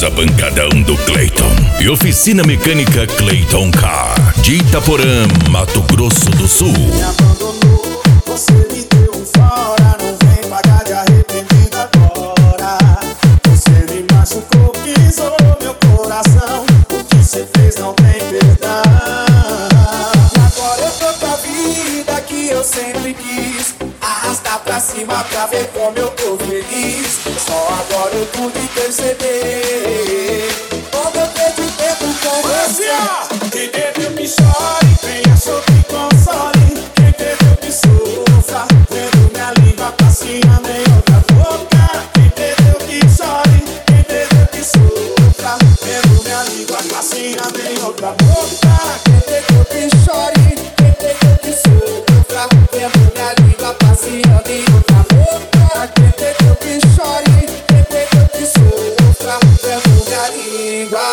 poderosa bancadão do Clayton e oficina mecânica Clayton Car de Itaporã, Mato Grosso do Sul. Me abandonou, você me deu um fora, não vem pagar de arrependido agora. Você me machucou, pisou meu coração, o que você fez não tem perdão. E agora eu tô com a vida que eu sempre quis, arrastar pra cima pra ver como eu tô feliz. Só agora eu pude perceber como eu perdi tempo com você. Quem bebeu que chore, quem achou que console, quem bebeu que sofra, vendo minha língua passeando em outra boca. Quem bebeu que chore, quem bebeu que sofra, vendo minha língua passeando em outra boca. Quem bebeu que chore, quem bebeu que sofra, vendo minha língua passeando em outra boca. Quem bebeu que chore, quem bebeu que sofra, vendo minha língua.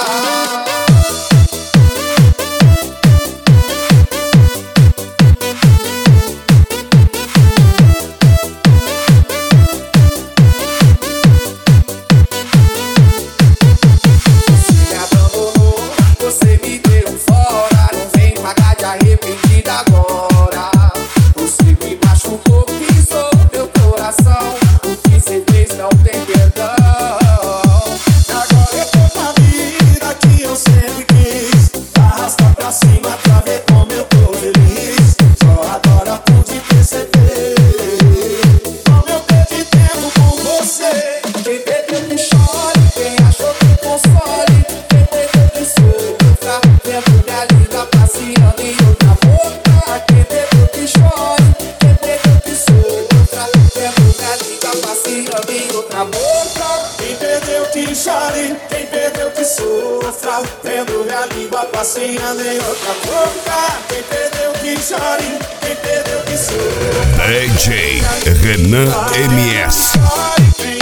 Quem perdeu que chore, quem perdeu que sofra, vendo minha língua passeando em outra boca. Quem perdeu que chore, quem perdeu que sofra, DJ Renan MS.